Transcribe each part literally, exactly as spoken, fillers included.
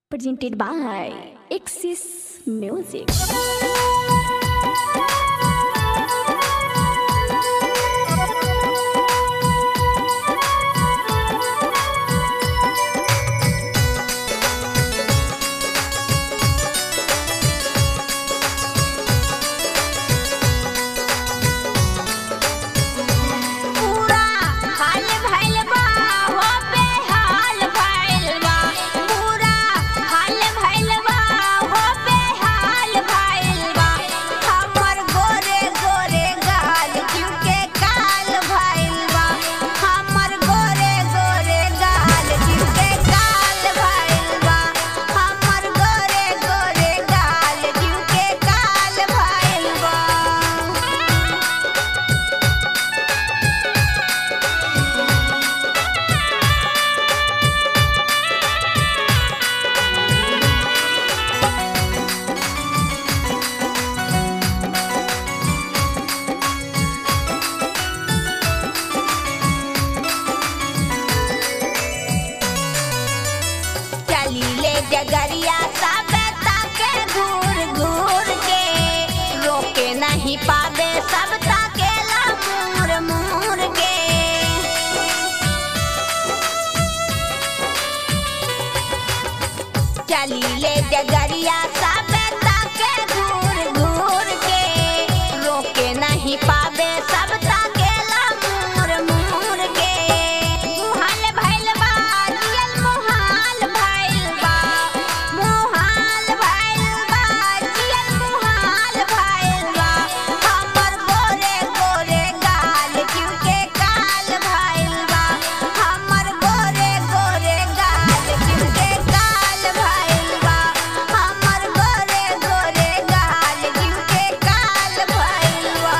Presented by Axis Music. जगरिया सब ताके घूर घूर के रोके नहीं पावे सब ताकेला मूर मूर के चली ले जगरिया सब ताके घूर घूर के रोके नहीं पावे सब ताकेला मूर मूर के मुहाल भइल बा जियल मुहाल भइल बा मुहाल भइल बा जियल मुहाल भइल बा हमर गोरे गोरे गाल क्यों के काल भइल बा हमर गोरे गोरे गाल क्यों के काल भइल बा हमर गोरे गोरे गाल क्यों के काल भइल बा।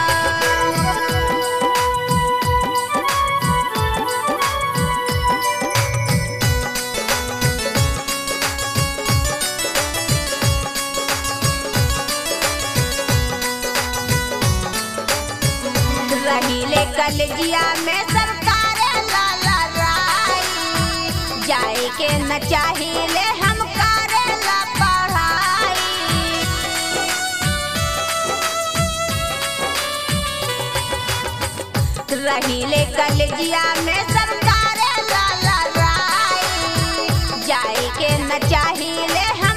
रहीले कलजिया में सरकार लाला राई जाए के न चाहिए हम करेला पढ़ाई रहीले कलजिया में सरकार लाला राई जाए के न चाहिए